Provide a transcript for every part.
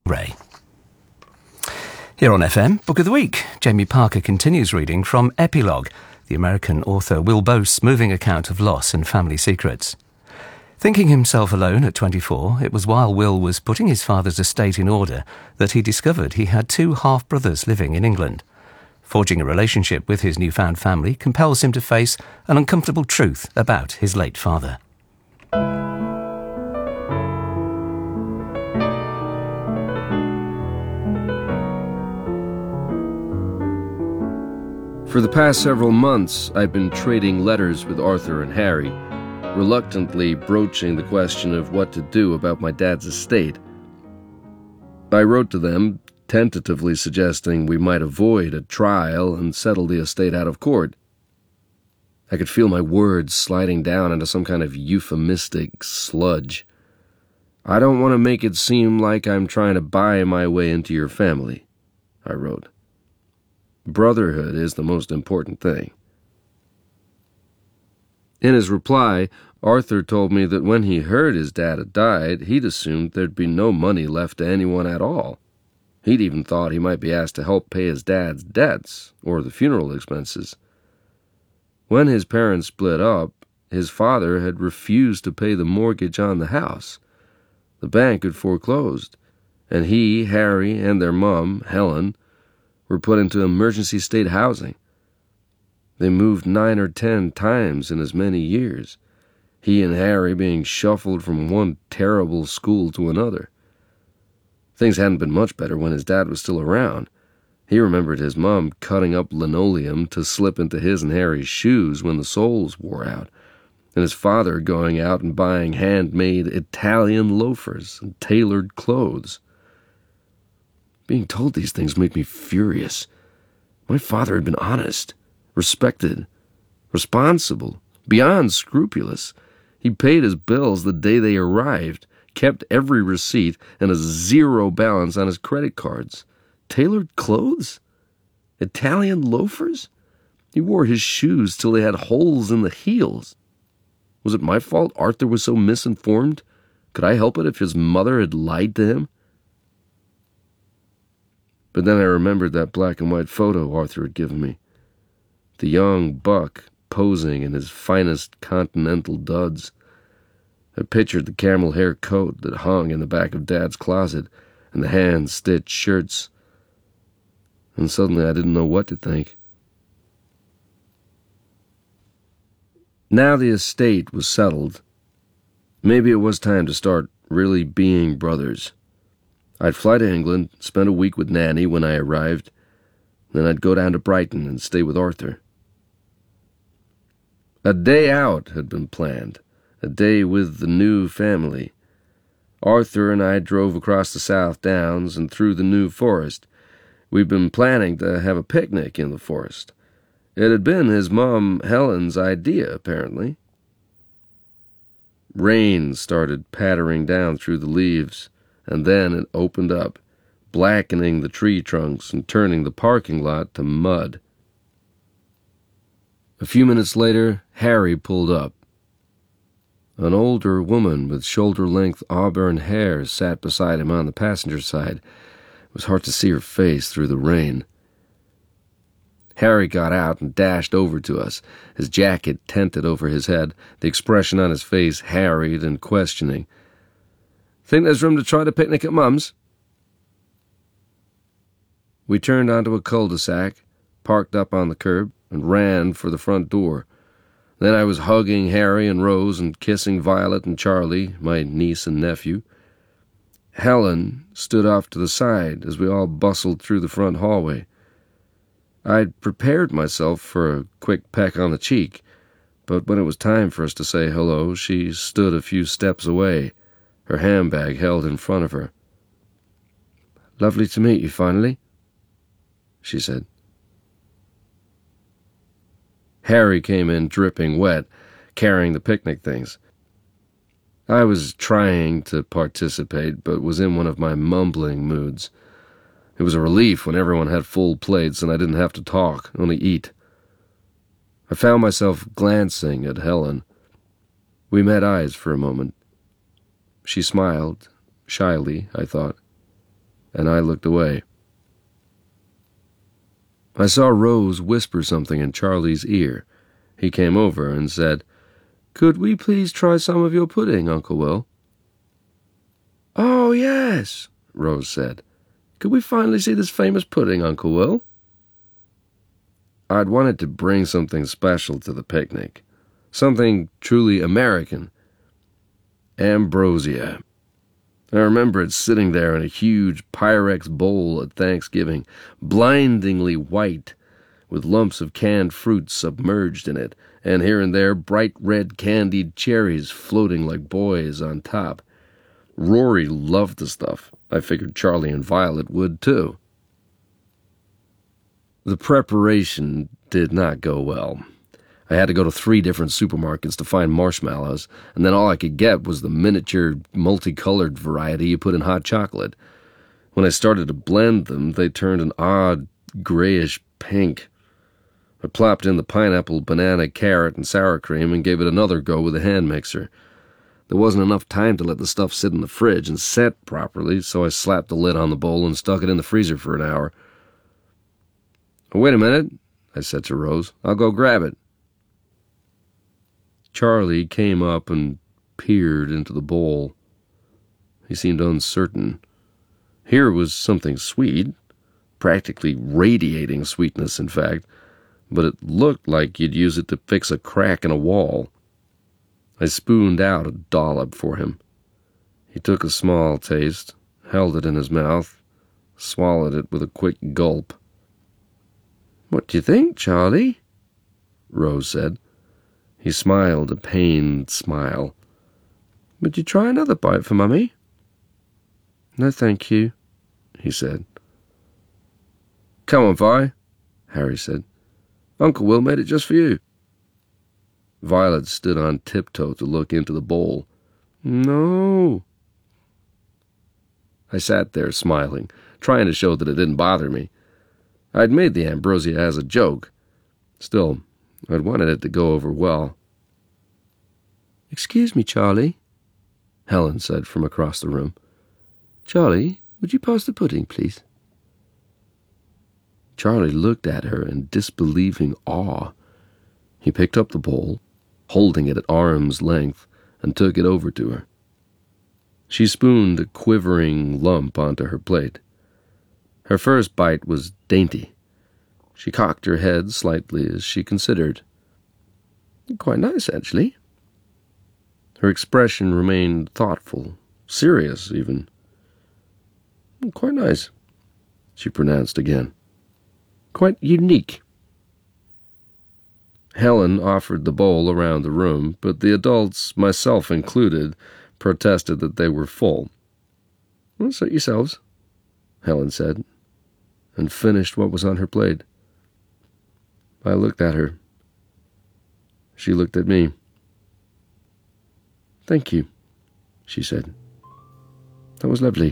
Ray. Here on FM, Book of the Week, Jamie Parker continues reading from Epilogue, the American author Will Boast's moving account of loss and family secrets. Thinking himself alone at 24, it was while Will was putting his father's estate in order that he discovered he had 2 half-brothers living in England. Forging a relationship with his newfound family compels him to face an uncomfortable truth about his late father. For the past several months, I've been trading letters with Arthur and Harry, reluctantly broaching the question of what to do about my dad's estate. I wrote to them, tentatively suggesting we might avoid a trial and settle the estate out of court. I could feel my words sliding down into some kind of euphemistic sludge. "I don't want to make it seem like I'm trying to buy my way into your family," I wrote. "Brotherhood is the most important thing." In his reply, Arthur told me that when he heard his dad had died, he'd assumed there'd be no money left to anyone at all. He'd even thought he might be asked to help pay his dad's debts or the funeral expenses. When his parents split up, his father had refused to pay the mortgage on the house. The bank had foreclosed, and he, Harry, and their mom, Helen, were put into emergency state housing. They moved 9 or 10 times in as many years, he and Harry being shuffled from one terrible school to another. Things hadn't been much better when his dad was still around. He remembered his mom cutting up linoleum to slip into his and Harry's shoes when the soles wore out, and his father going out and buying handmade Italian loafers and tailored clothes. Being told these things made me furious. My father had been honest, respected, responsible, beyond scrupulous. He paid his bills the day they arrived, kept every receipt, and a 0 balance on his credit cards. Tailored clothes? Italian loafers? He wore his shoes till they had holes in the heels. Was it my fault Arthur was so misinformed? Could I help it if his mother had lied to him? But then I remembered that black and white photo Arthur had given me. The young buck posing in his finest continental duds. I pictured the camel hair coat that hung in the back of Dad's closet and the hand-stitched shirts. And suddenly I didn't know what to think. Now the estate was settled. Maybe it was time to start really being brothers. I'd fly to England, spend a week with Nanny when I arrived, then I'd go down to Brighton and stay with Arthur. A day out had been planned, a day with the new family. Arthur and I drove across the South Downs and through the New Forest. We'd been planning to have a picnic in the forest. It had been his mom Helen's idea, apparently. Rain started pattering down through the leaves, and then it opened up, blackening the tree trunks and turning the parking lot to mud. A few minutes later, Harry pulled up. An older woman with shoulder-length auburn hair sat beside him on the passenger side. It was hard to see her face through the rain. Harry got out and dashed over to us, his jacket tented over his head, the expression on his face harried and questioning. "Think there's room to try the picnic at Mum's?" We turned onto a cul-de-sac, parked up on the curb, and ran for the front door. Then I was hugging Harry and Rose and kissing Violet and Charlie, my niece and nephew. Helen stood off to the side as we all bustled through the front hallway. I'd prepared myself for a quick peck on the cheek, but when it was time for us to say hello, she stood a few steps away, her handbag held in front of her. "Lovely to meet you, finally," she said. Harry came in dripping wet, carrying the picnic things. I was trying to participate, but was in one of my mumbling moods. It was a relief when everyone had full plates and I didn't have to talk, only eat. I found myself glancing at Helen. We met eyes for a moment. She smiled, shyly, I thought. and I looked away. I saw Rose whisper something in Charlie's ear. He came over and said, "Could we please try some of your pudding, Uncle Will?" "Oh, yes," Rose said. "Could we finally see this famous pudding, Uncle Will?" I'd wanted to bring something special to the picnic, something truly American. Ambrosia. I remember it sitting there in a huge Pyrex bowl at Thanksgiving, blindingly white, with lumps of canned fruit submerged in it, and here and there bright red candied cherries floating like buoys on top. Rory loved the stuff. I figured Charlie and Violet would too. The preparation did not go well. I had to go to 3 different supermarkets to find marshmallows, and then all I could get was the miniature, multicolored variety you put in hot chocolate. When I started to blend them, they turned an odd, grayish pink. I plopped in the pineapple, banana, carrot, and sour cream and gave it another go with a hand mixer. There wasn't enough time to let the stuff sit in the fridge and set properly, so I slapped the lid on the bowl and stuck it in the freezer for an hour. "Wait a minute," I said to Rose. "I'll go grab it." Charlie came up and peered into the bowl. He seemed uncertain. Here was something sweet, practically radiating sweetness, in fact, but it looked like you'd use it to fix a crack in a wall. I spooned out a dollop for him. He took a small taste, held it in his mouth, swallowed it with a quick gulp. "What do you think, Charlie?" Rose said. He smiled a pained smile. "Would you try another bite for Mummy?" "No, thank you," he said. "Come on, Vi," Harry said. "Uncle Will made it just for you." Violet stood on tiptoe to look into the bowl. "No." I sat there smiling, trying to show that it didn't bother me. I'd made the ambrosia as a joke. Still, I'd wanted it to go over well. "Excuse me, Charlie," Helen said from across the room. "Charlie, would you pass the pudding, please?" Charlie looked at her in disbelieving awe. He picked up the bowl, holding it at arm's length, and took it over to her. She spooned a quivering lump onto her plate. Her first bite was dainty. She cocked her head slightly as she considered. "Quite nice, actually." Her expression remained thoughtful, serious even. "Quite nice," she pronounced again. "Quite unique." Helen offered the bowl around the room, but the adults, myself included, protested that they were full. "Well, suit yourselves," Helen said, and finished what was on her plate. I looked at her. She looked at me. "Thank you," she said. "That was lovely."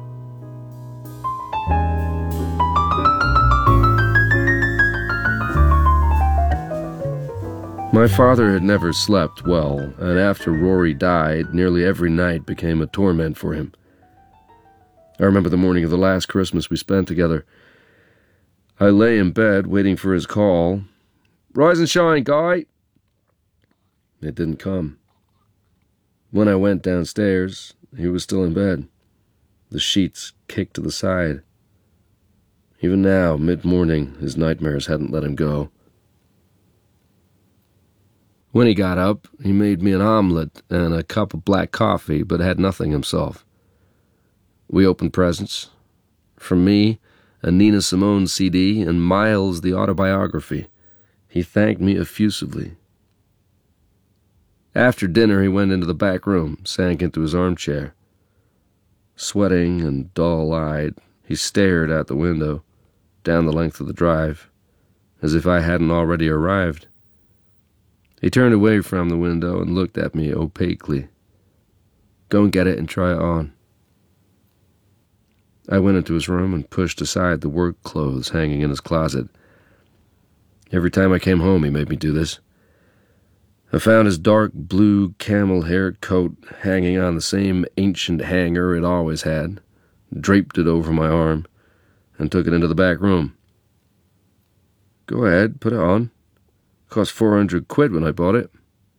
My father had never slept well, and after Rory died, nearly every night became a torment for him. I remember the morning of the last Christmas we spent together. I lay in bed waiting for his call. "Rise and shine, Guy!" It didn't come. When I went downstairs, he was still in bed, the sheets kicked to the side. Even now, mid-morning, his nightmares hadn't let him go. When he got up, he made me an omelet and a cup of black coffee, but had nothing himself. We opened presents. From me, a Nina Simone CD, and Miles the autobiography. He thanked me effusively. After dinner, he went into the back room, sank into his armchair. Sweating and dull-eyed, he stared out the window, down the length of the drive, as if I hadn't already arrived. He turned away from the window and looked at me opaquely. "Go and get it and try it on." I went into his room and pushed aside the work clothes hanging in his closet. Every time I came home, he made me do this. I found his dark blue camel-hair coat hanging on the same ancient hanger it always had, draped it over my arm, and took it into the back room. "Go ahead, put it on. Cost 400 quid when I bought it."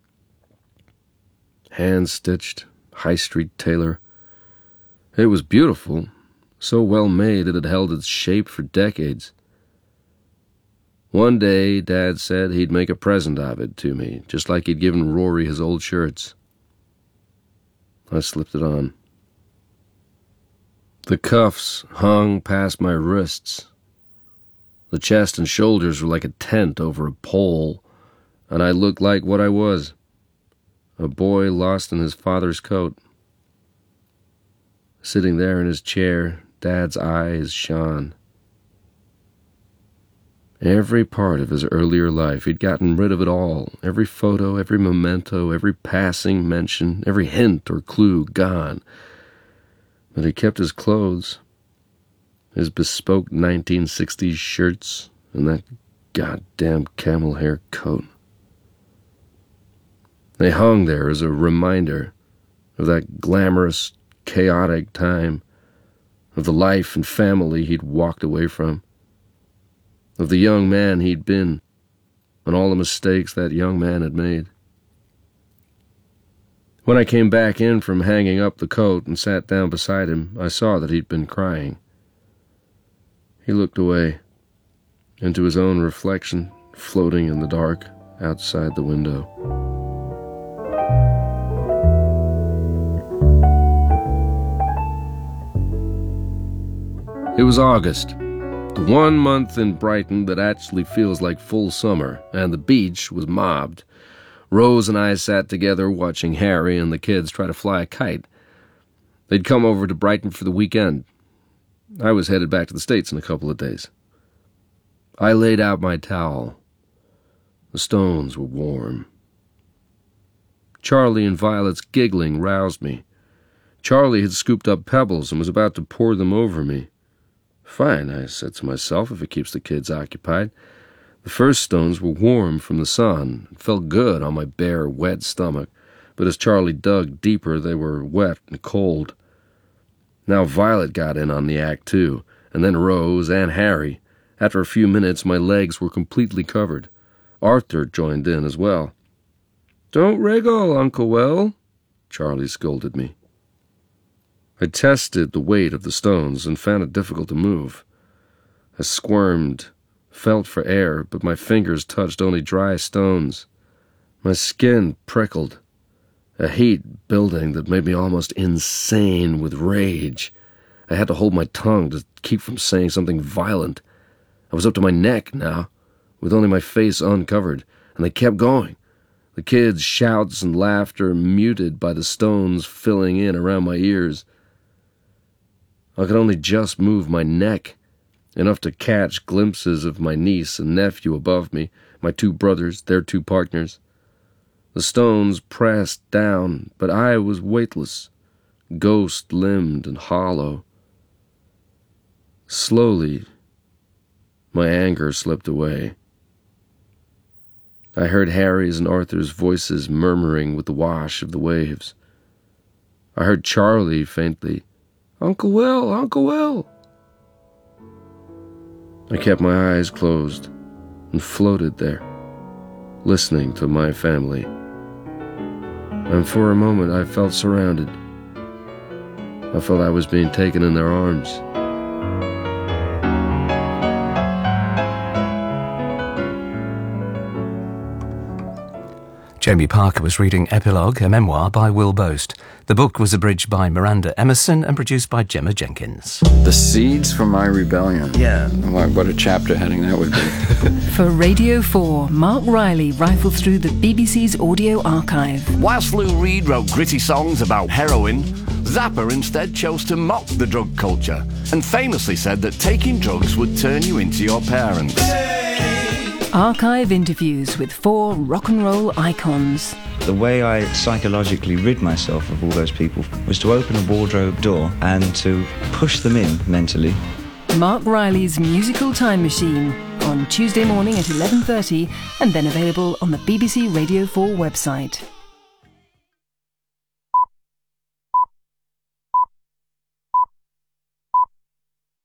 Hand-stitched, high-street tailor. It was beautiful, so well made it had held its shape for decades. One day, Dad said he'd make a present of it to me, just like he'd given Rory his old shirts. I slipped it on. The cuffs hung past my wrists. The chest and shoulders were like a tent over a pole, and I looked like what I was, a boy lost in his father's coat. Sitting there in his chair, Dad's eyes shone. Every part of his earlier life, he'd gotten rid of it all. Every photo, every memento, every passing mention, every hint or clue gone. But he kept his clothes, his bespoke 1960s shirts, and that goddamn camel hair coat. They hung there as a reminder of that glamorous, chaotic time, of the life and family he'd walked away from, of the young man he'd been, and all the mistakes that young man had made. When I came back in from hanging up the coat and sat down beside him, I saw that he'd been crying. He looked away, into his own reflection, floating in the dark outside the window. It was August, the 1 month in Brighton that actually feels like full summer, and the beach was mobbed. Rose and I sat together watching Harry and the kids try to fly a kite. They'd come over to Brighton for the weekend. I was headed back to the States in a couple of days. I laid out my towel. The stones were warm. Charlie and Violet's giggling roused me. Charlie had scooped up pebbles and was about to pour them over me. Fine, I said to myself, if it keeps the kids occupied. The first stones were warm from the sun and felt good on my bare, wet stomach, but as Charlie dug deeper, they were wet and cold. Now Violet got in on the act, too, and then Rose and Harry. After a few minutes, my legs were completely covered. Arthur joined in as well. "Don't wriggle, Uncle Will," Charlie scolded me. I tested the weight of the stones and found it difficult to move. I squirmed, felt for air, but my fingers touched only dry stones. My skin prickled, a heat building that made me almost insane with rage. I had to hold my tongue to keep from saying something violent. I was up to my neck now, with only my face uncovered, and they kept going. The kids' shouts and laughter muted by the stones filling in around my ears. I could only just move my neck, enough to catch glimpses of my niece and nephew above me, my 2 brothers, their 2 partners. The stones pressed down, but I was weightless, ghost-limbed and hollow. Slowly, my anger slipped away. I heard Harry's and Arthur's voices murmuring with the wash of the waves. I heard Charlie faintly, "Uncle Will, Uncle Will." I kept my eyes closed and floated there, listening to my family. And for a moment I felt surrounded. I felt I was being taken in their arms. Jamie Parker was reading Epilogue, a memoir by Will Boast. The book was abridged by Miranda Emerson and produced by Gemma Jenkins. The Seeds for My Rebellion. Yeah. What a chapter heading that would be. For Radio 4, Mark Riley rifled through the BBC's audio archive. Whilst Lou Reed wrote gritty songs about heroin, Zappa instead chose to mock the drug culture and famously said that taking drugs would turn you into your parents. Archive interviews with 4 rock and roll icons. The way I psychologically rid myself of all those people was to open a wardrobe door and to push them in mentally. Mark Riley's Musical Time Machine on Tuesday morning at 11:30 and then available on the BBC Radio 4 website.